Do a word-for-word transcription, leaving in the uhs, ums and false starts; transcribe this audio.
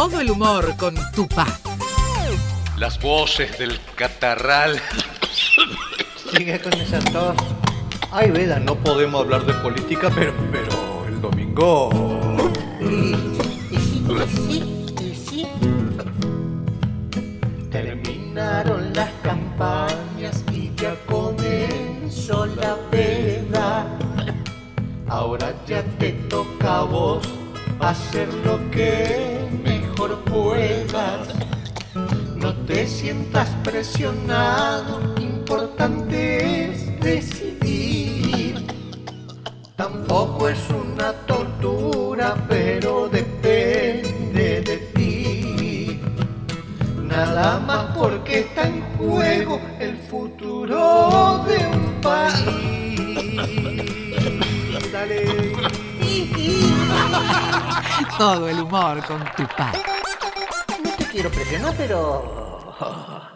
Todo el humor con Tupac. Las voces del catarral. Sigue con esa tos. Ay, Veda, no podemos hablar de política, pero, pero el domingo... Y, y sí, y sí, y sí. Terminaron las campañas y ya comenzó la veda. Ahora ya te toca a vos hacer lo que mejor puedas. No te sientas presionado, importante es decidir. Tampoco es una tortura, pero depende de ti. Nada más porque está en juego el futuro de un país. Dale. Todo el humor con Tupac. No te quiero presionar, pero